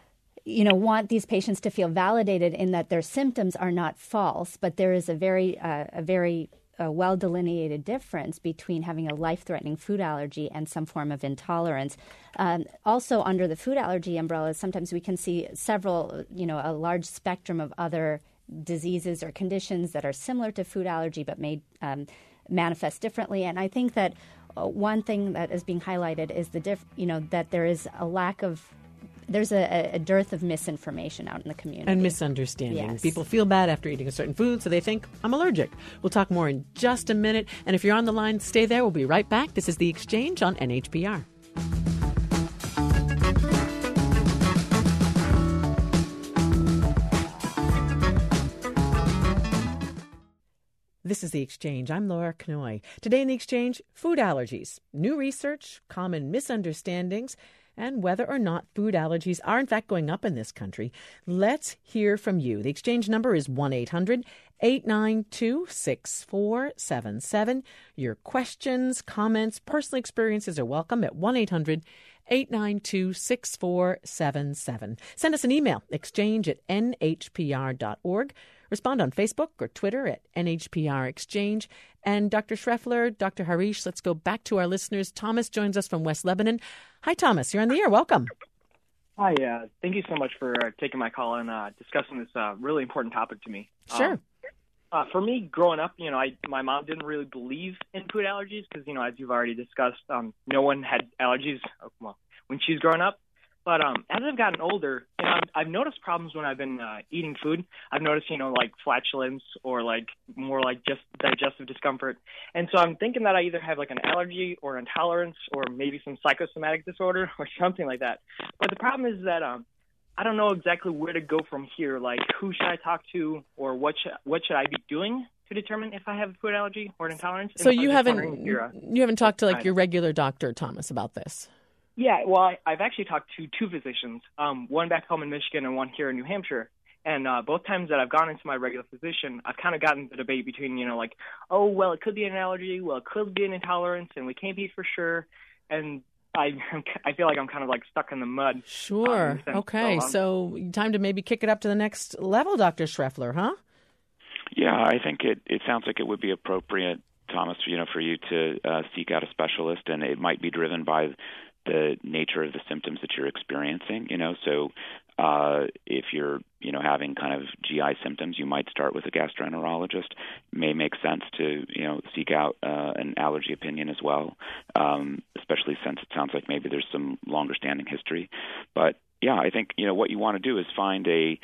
you know, want these patients to feel validated in that their symptoms are not false, but there is a very, uh, a very a well-delineated difference between having a life-threatening food allergy and some form of intolerance. Um, also, under the food allergy umbrella, sometimes we can see several, you know, a large spectrum of other diseases or conditions that are similar to food allergy but may um, manifest differently. And I think that uh, one thing that is being highlighted is the diff- you know, that there is a lack of There's a, a dearth of misinformation out in the community. And misunderstanding. Yes. People feel bad after eating a certain food, so they think, I'm allergic. We'll talk more in just a minute. And if you're on the line, stay there. We'll be right back. This is The Exchange on N H P R. This is The Exchange. I'm Laura Knoy. Today in The Exchange, food allergies, new research, common misunderstandings, and whether or not food allergies are in fact going up in this country. Let's hear from you. The Exchange number is one eight hundred eight nine two six four seven seven. Your questions, comments, personal experiences are welcome at one eight hundred eight nine two six four seven seven. Send us an email, exchange at n h p r dot org. Respond on Facebook or Twitter at N H P R Exchange. And Doctor Schreffler, Doctor Harish, let's go back to our listeners. Thomas joins us from West Lebanon. Hi, Thomas. You're on the air. Welcome. Hi. Uh, thank you so much for uh, taking my call and uh, discussing this uh, really important topic to me. Sure. Um, uh, for me, growing up, you know, I my mom didn't really believe in food allergies because, you know, as you've already discussed, um, no one had allergies well, when she was growing up. But um, as I've gotten older, you know, I've, I've noticed problems when I've been uh, eating food. I've noticed, you know, like flatulence or like more like just digestive discomfort. And so I'm thinking that I either have like an allergy or intolerance or maybe some psychosomatic disorder or something like that. But the problem is that um, I don't know exactly where to go from here. Like, who should I talk to or what should, what should I be doing to determine if I have a food allergy or an intolerance? So you haven't, uh, you haven't talked to like your regular doctor, Thomas, about this? Yeah, well, I, I've actually talked to two physicians, um, one back home in Michigan and one here in New Hampshire. And uh, both times that I've gone into my regular physician, I've kind of gotten the debate between, you know, like, oh, well, it could be an allergy, well, it could be an intolerance, and we can't be for sure. And I I feel like I'm kind of like stuck in the mud. Sure. Um, okay. So, so time to maybe kick it up to the next level, Doctor Schreffler, huh? Yeah, I think it, it sounds like it would be appropriate, Thomas, you know, for you to uh, seek out a specialist, and it might be driven by the nature of the symptoms that you're experiencing, you know. So uh, if you're, you know, having kind of G I symptoms, you might start with a gastroenterologist. It may make sense to, you know, seek out uh, an allergy opinion as well, um, especially since it sounds like maybe there's some longer-standing history. But, yeah, I think, you know, what you want to do is find a,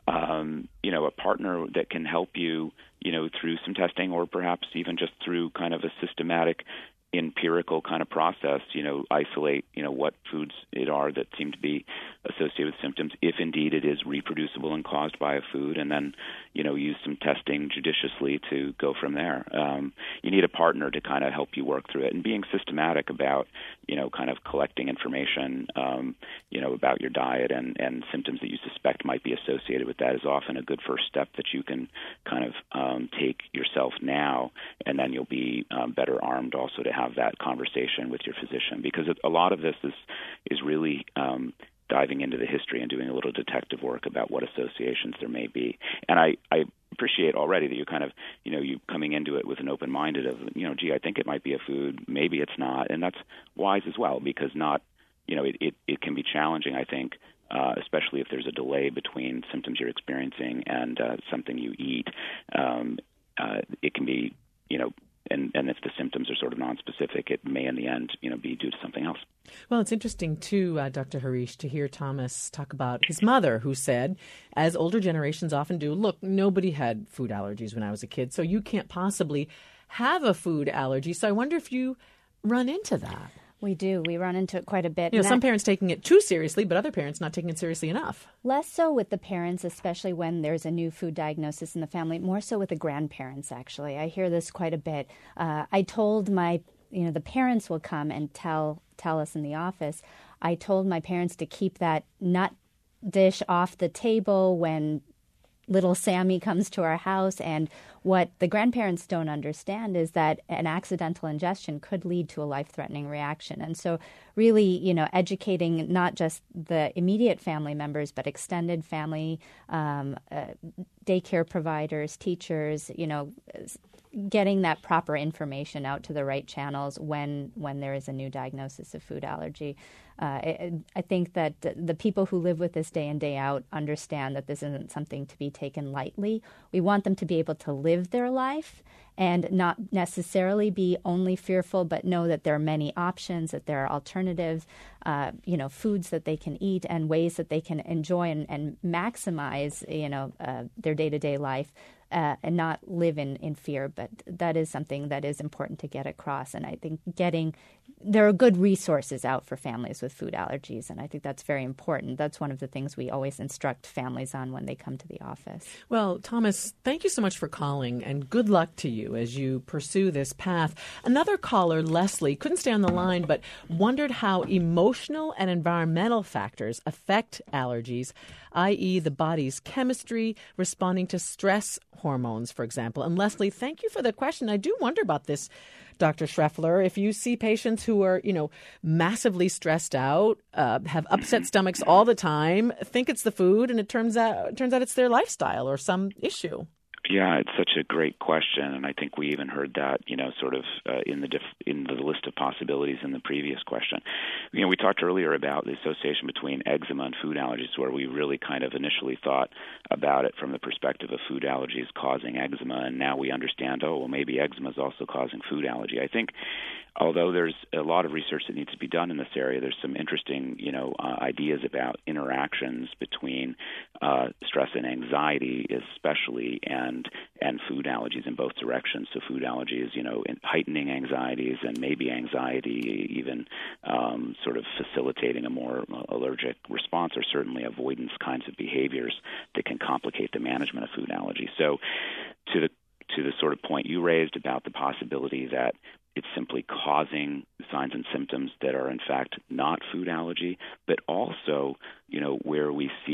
um, you know, a partner that can help you, you know, through some testing or perhaps even just through kind of a systematic empirical kind of process, you know, isolate, you know, what foods it are that seem to be associated with symptoms, if indeed it is reproducible and caused by a food, and then, you know, use some testing judiciously to go from there. Um, you need a partner to kind of help you work through it, and being systematic about, you know, kind of collecting information, um, you know, about your diet and, and symptoms that you suspect might be associated with that is often a good first step that you can kind of um, take yourself now, and then you'll be um, better armed also to have that conversation with your physician, because a lot of this is is really um, diving into the history and doing a little detective work about what associations there may be. And I, I appreciate already that you're kind of, you know, you coming into it with an open-minded of, you know, gee, I think it might be a food, maybe it's not, and that's wise as well, because not, you know, it, it, it can be challenging, I think, uh, especially if there's a delay between symptoms you're experiencing and uh, something you eat. Um, uh, it can be, you know, And, and if the symptoms are sort of nonspecific, it may in the end, you know, be due to something else. Well, it's interesting, too, uh, Doctor Harish, to hear Thomas talk about his mother, who said, as older generations often do, look, nobody had food allergies when I was a kid, so you can't possibly have a food allergy. So I wonder if you run into that. We do. We run into it quite a bit. You know, and some that, parents taking it too seriously, but other parents not taking it seriously enough. Less so with the parents, especially when there's a new food diagnosis in the family. More so with the grandparents, actually. I hear this quite a bit. Uh, I told my, you know, the parents will come and tell tell us in the office. I told my parents to keep that nut dish off the table when little Sammy comes to our house. And what the grandparents don't understand is that an accidental ingestion could lead to a life-threatening reaction. And so really, you know, educating not just the immediate family members, but extended family, um, uh, daycare providers, teachers, you know, getting that proper information out to the right channels when when there is a new diagnosis of food allergy. Uh, I, I think that the people who live with this day in, day out understand that this isn't something to be taken lightly. We want them to be able to live their life and not necessarily be only fearful, but know that there are many options, that there are alternative, uh, you know, foods that they can eat and ways that they can enjoy and, and maximize, you know, uh, their day-to-day life. Uh, and not live in, in fear. But that is something that is important to get across. And I think getting there are good resources out for families with food allergies, and I think that's very important. That's one of the things we always instruct families on when they come to the office. Well, Thomas, thank you so much for calling, and good luck to you as you pursue this path. Another caller, Leslie, couldn't stay on the line, but wondered how emotional and environmental factors affect allergies, that is the body's chemistry responding to stress hormones, for example. And Leslie, thank you for the question. I do wonder about this, Doctor Schreffler. If you see patients who are, you know, massively stressed out, uh, have upset stomachs all the time, think it's the food, and it turns out it turns out it's their lifestyle or some issue. Yeah, it's such a great question, and I think we even heard that, you know, sort of uh, in the diff- in the list of possibilities in the previous question. You know, we talked earlier about the association between eczema and food allergies, where we really kind of initially thought about it from the perspective of food allergies causing eczema, and now we understand, oh, well, maybe eczema is also causing food allergy. I think although there's a lot of research that needs to be done in this area, there's some interesting, you know, uh, ideas about interactions between uh, stress and anxiety, especially, and and food allergies in both directions. So food allergies, you know, in heightening anxieties, and maybe anxiety even um, sort of facilitating a more allergic response, or certainly avoidance kinds of behaviors that can complicate the management of food allergy. So to the to the sort of point you raised about the possibility that it's simply causing signs and symptoms that are in fact not food allergy, but also, you know, where we see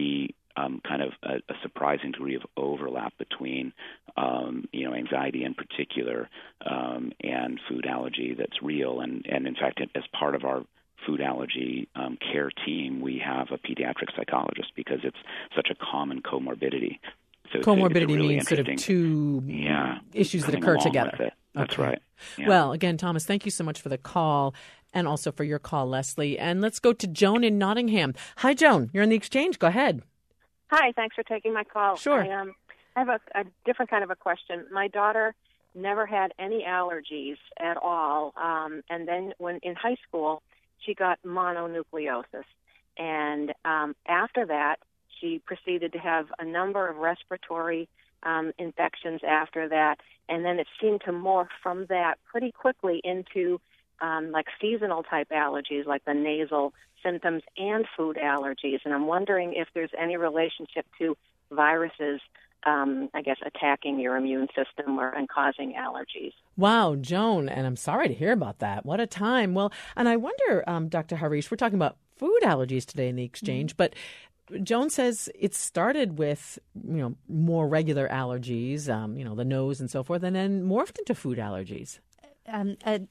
um, kind of a, a surprising degree of overlap between, um, you know, anxiety in particular um, and food allergy that's real. And, and in fact, as part of our food allergy um, care team, we have a pediatric psychologist because it's such a common comorbidity. So comorbidity it's a really means sort of two yeah, issues that occur together. That's okay. right. Yeah. Well, again, Thomas, thank you so much for the call and also for your call, Leslie. And let's go to Joan in Nottingham. Hi, Joan. You're on the exchange. Go ahead. Hi. Thanks for taking my call. Sure. I, um, I have a, a different kind of a question. My daughter never had any allergies at all. Um, and then when in high school, she got mononucleosis. And um, after that, she proceeded to have a number of respiratory um, infections after that. And then it seemed to morph from that pretty quickly into um, like seasonal type allergies, like the nasal symptoms and food allergies. And I'm wondering if there's any relationship to viruses, um, I guess, attacking your immune system or and causing allergies. Wow, Joan, and I'm sorry to hear about that. What a time. Well, and I wonder, um, Doctor Harish, we're talking about food allergies today in the exchange, mm-hmm. but Joan says it started with, you know, more regular allergies, um, you know, the nose and so forth, and then morphed into food allergies. Um, uh,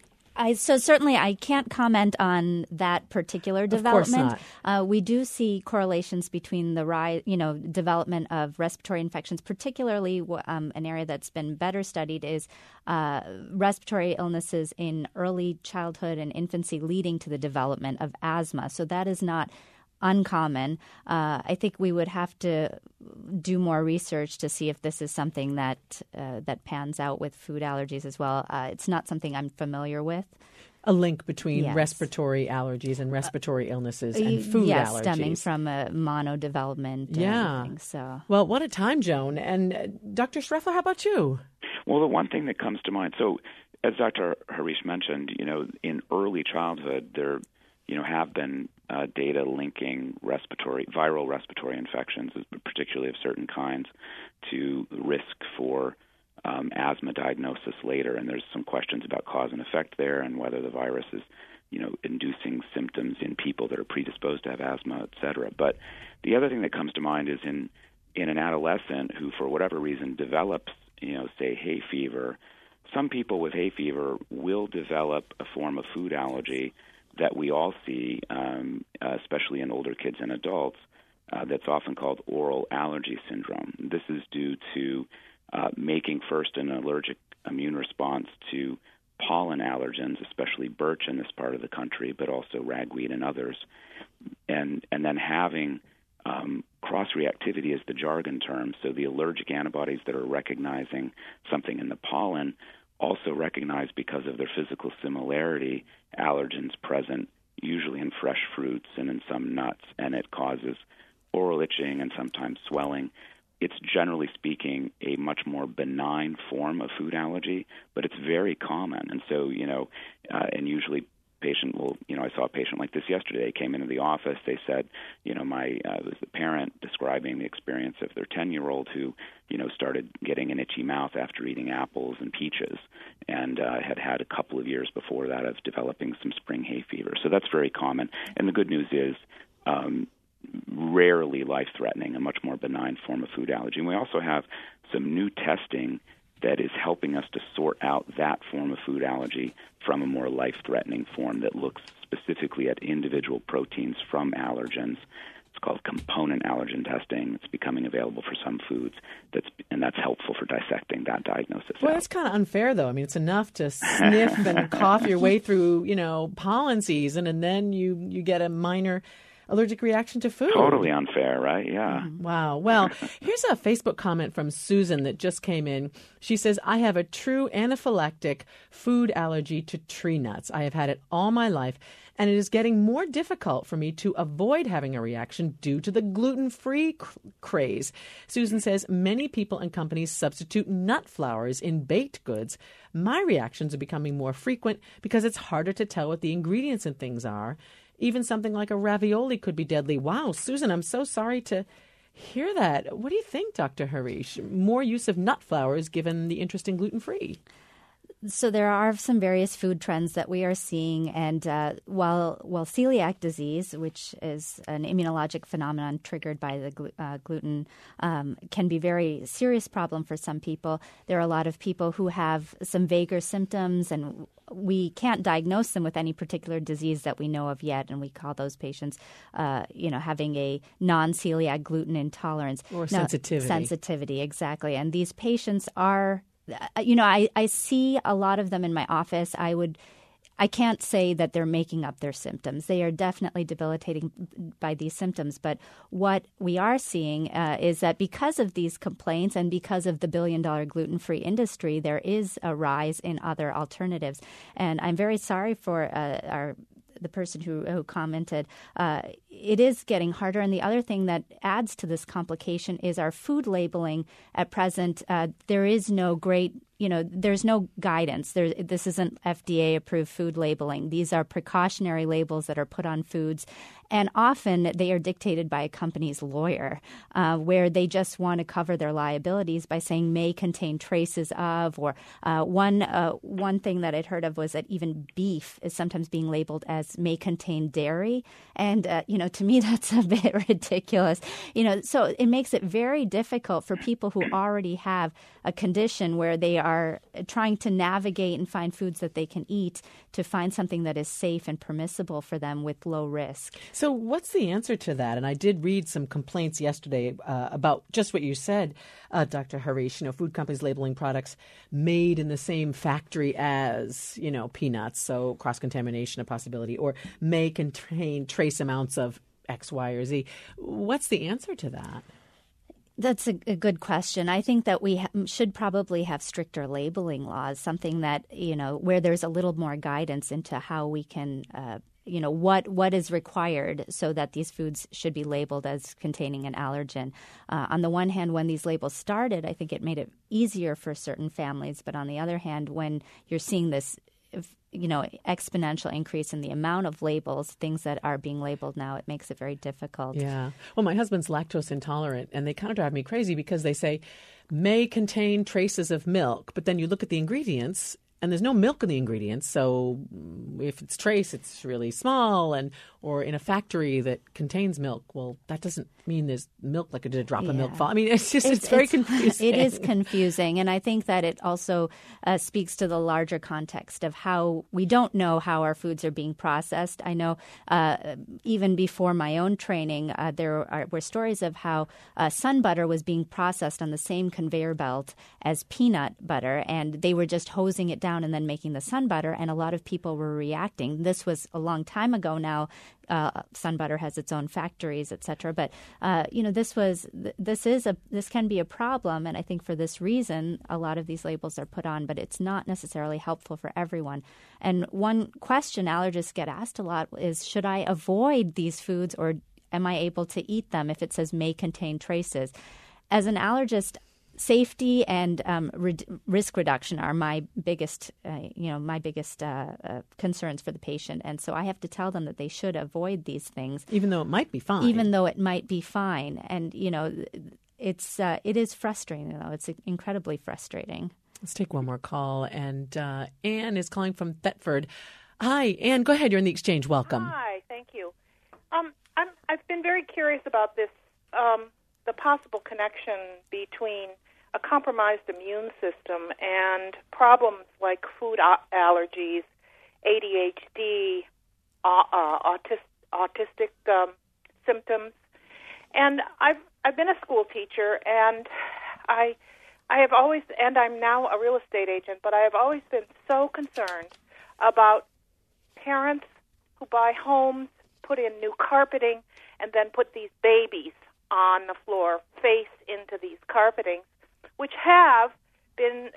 I, so certainly I can't comment on that particular development. Of course not. Uh, we do see correlations between the rise, you know, development of respiratory infections, particularly um, an area that's been better studied is uh, respiratory illnesses in early childhood and infancy leading to the development of asthma. So that is not uncommon. Uh, I think we would have to do more research to see if this is something that uh, that pans out with food allergies as well. Uh, it's not something I'm familiar with. A link between yes. respiratory allergies and respiratory illnesses uh, and food yes, allergies. Yes, stemming from a mono development. Yeah. Anything, so. Well, what a time, Joan. And uh, Doctor Schreffler, how about you? Well, the one thing that comes to mind, so as Doctor Harish mentioned, you know, in early childhood, there you know, have been uh, data linking respiratory, viral respiratory infections, particularly of certain kinds, to risk for um, asthma diagnosis later. And there's some questions about cause and effect there and whether the virus is, you know, inducing symptoms in people that are predisposed to have asthma, et cetera. But the other thing that comes to mind is in, in an adolescent who, for whatever reason, develops, you know, say, hay fever. Some people with hay fever will develop a form of food allergy that we all see, um, uh, especially in older kids and adults, uh, that's often called oral allergy syndrome. This is due to uh, making first an allergic immune response to pollen allergens, especially birch in this part of the country, but also ragweed and others, and and then having um, cross-reactivity is the jargon term, so the allergic antibodies that are recognizing something in the pollen also recognize, because of their physical similarity, allergens present usually in fresh fruits and in some nuts, and it causes oral itching and sometimes swelling. It's generally speaking a much more benign form of food allergy, but it's very common. And so, you know, uh, and usually patient will, you know, I saw a patient like this yesterday. They came into the office. They said, you know, my, uh, it was the parent describing the experience of their ten-year-old who, you know, started getting an itchy mouth after eating apples and peaches and uh, had had a couple of years before that of developing some spring hay fever. So that's very common. And the good news is um, rarely life-threatening, a much more benign form of food allergy. And we also have some new testing that is helping us to sort out that form of food allergy from a more life-threatening form that looks specifically at individual proteins from allergens. It's called component allergen testing. It's becoming available for some foods, that's and that's helpful for dissecting that diagnosis. Well, out. It's kind of unfair, though. I mean, it's enough to sniff and cough your way through, you know, pollen season, and then you, you get a minor allergic reaction to food. Totally unfair, right? Yeah. Wow. Well, here's a Facebook comment from Susan that just came in. She says, I have a true anaphylactic food allergy to tree nuts. I have had it all my life, and it is getting more difficult for me to avoid having a reaction due to the gluten-free cr- craze. Susan says, many people and companies substitute nut flours in baked goods. My reactions are becoming more frequent because it's harder to tell what the ingredients and things are. Even something like a ravioli could be deadly. Wow, Susan, I'm so sorry to hear that. What do you think, Doctor Harish? More use of nut flours given the interest in gluten-free? So there are some various food trends that we are seeing, and uh, while while celiac disease, which is an immunologic phenomenon triggered by the glu- uh, gluten, um, can be a very serious problem for some people, there are a lot of people who have some vaguer symptoms, and we can't diagnose them with any particular disease that we know of yet, and we call those patients, uh, you know, having a non-celiac gluten intolerance. Or now, sensitivity. Sensitivity, exactly. And these patients are, you know, I, I see a lot of them in my office. I would I can't say that they're making up their symptoms. They are definitely debilitating by these symptoms. But what we are seeing uh, is that because of these complaints and because of the billion-dollar gluten-free industry, there is a rise in other alternatives. And I'm very sorry for uh, our the person who, who commented. Uh, it is getting harder. And the other thing that adds to this complication is our food labeling at present. Uh, there is no great You know, there's no guidance. There, this isn't F D A-approved food labeling. These are precautionary labels that are put on foods, and often they are dictated by a company's lawyer, uh, where they just want to cover their liabilities by saying may contain traces of, or uh, one uh, one thing that I'd heard of was that even beef is sometimes being labeled as may contain dairy, and uh, you know, to me that's a bit ridiculous. You know, so it makes it very difficult for people who already have a condition where they are are trying to navigate and find foods that they can eat to find something that is safe and permissible for them with low risk. So what's the answer to that? And I did read some complaints yesterday uh, about just what you said, uh, Doctor Harish, you know, food companies labeling products made in the same factory as, you know, peanuts, so cross-contamination a possibility, or may contain trace amounts of X, Y, or Z. What's the answer to that? That's a, a good question. I think that we ha- should probably have stricter labeling laws, something that, you know, where there's a little more guidance into how we can, uh, you know, what what is required so that these foods should be labeled as containing an allergen. Uh, on the one hand, when these labels started, I think it made it easier for certain families. But on the other hand, when you're seeing this, you know, exponential increase in the amount of labels, things that are being labeled now, it makes it very difficult. Yeah. Well, my husband's lactose intolerant, and they kind of drive me crazy because they say may contain traces of milk, but then you look at the ingredients and there's no milk in the ingredients. So if it's trace, it's really small, and or in a factory that contains milk. Well, that doesn't mean there's milk, like a drop yeah. of milk fall. I mean, it's just, it's, it's very it's, confusing. It is confusing. And I think that it also uh, speaks to the larger context of how we don't know how our foods are being processed. I know uh, even before my own training, uh, there are, were stories of how uh, sun butter was being processed on the same conveyor belt as peanut butter, and they were just hosing it down and then making the sun butter, and a lot of people were reacting. This was a long time ago now. Uh, sun butter has its own factories, et cetera. But uh, you know, this was th- this is a this can be a problem, and I think for this reason, a lot of these labels are put on. But it's not necessarily helpful for everyone. And one question allergists get asked a lot is, should I avoid these foods, or am I able to eat them if it says may contain traces? As an allergist, safety and um, re- risk reduction are my biggest, uh, you know, my biggest uh, uh, concerns for the patient, and so I have to tell them that they should avoid these things, even though it might be fine. Even though it might be fine, and you know, it's uh, it is frustrating. Though it's incredibly frustrating. Let's take one more call, and uh, Anne is calling from Thetford. Hi, Anne. Go ahead. You're in the exchange. Welcome. Hi. Thank you. Um, I'm, I've been very curious about this, um, the possible connection between a compromised immune system and problems like food allergies, A D H D, uh, uh, autis- autistic um, symptoms. And I've I've been a school teacher, and I I have always, and I'm now a real estate agent, but I have always been so concerned about parents who buy homes, put in new carpeting, and then put these babies on the floor, face into these carpetings, which have been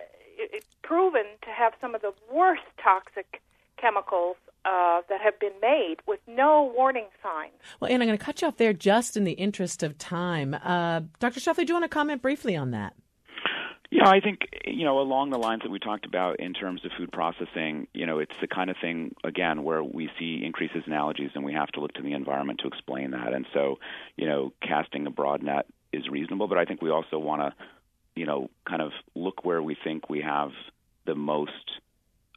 proven to have some of the worst toxic chemicals uh, that have been made with no warning signs. Well, Anne, I'm going to cut you off there just in the interest of time. Uh, Doctor Scheffler, do you want to comment briefly on that? Yeah, I think, you know, along the lines that we talked about in terms of food processing, you know, it's the kind of thing, again, where we see increases in allergies and we have to look to the environment to explain that. And so, you know, casting a broad net is reasonable, but I think we also want to, you know, kind of look where we think we have the most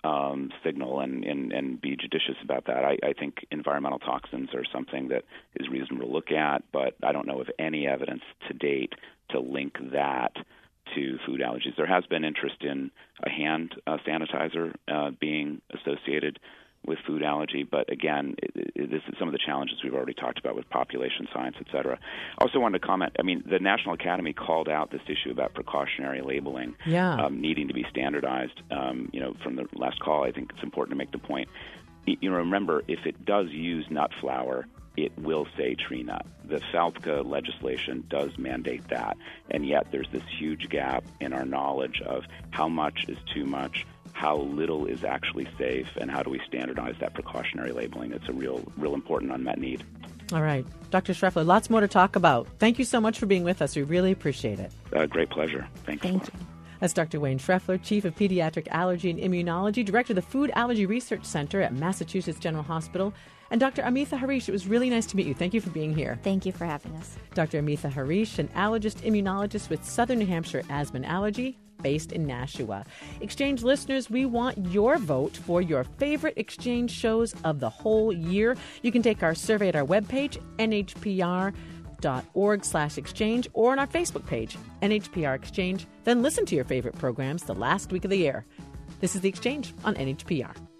um, signal and, and, and be judicious about that. I, I think environmental toxins are something that is reasonable to look at, but I don't know of any evidence to date to link that to food allergies. There has been interest in a hand uh, sanitizer uh, being associated with food allergy, but again, it, it, this is some of the challenges we've already talked about with population science, et cetera. I also wanted to comment, I mean, the National Academy called out this issue about precautionary labeling yeah. um, needing to be standardized. Um, you know, from the last call, I think it's important to make the point. You know, remember, if it does use nut flour, it will say tree nut. The FALCA legislation does mandate that, and yet there's this huge gap in our knowledge of how much is too much, how little is actually safe, and how do we standardize that precautionary labeling. It's a real, real important unmet need. All right. Doctor Schreffler, lots more to talk about. Thank you so much for being with us. We really appreciate it. Uh, great pleasure. Thanks. Thank you. That's Doctor Wayne Schreffler, Chief of Pediatric Allergy and Immunology, Director of the Food Allergy Research Center at Massachusetts General Hospital, and Doctor Amitha Harish. It was really nice to meet you. Thank you for being here. Thank you for having us. Doctor Amitha Harish, an allergist immunologist with Southern New Hampshire Asthma and Allergy, based in Nashua. Exchange listeners, we want your vote for your favorite Exchange shows of the whole year. You can take our survey at our webpage, N H P R dot org slash exchange, or on our Facebook page, N H P R Exchange. Then listen to your favorite programs the last week of the year. This is The Exchange on N H P R.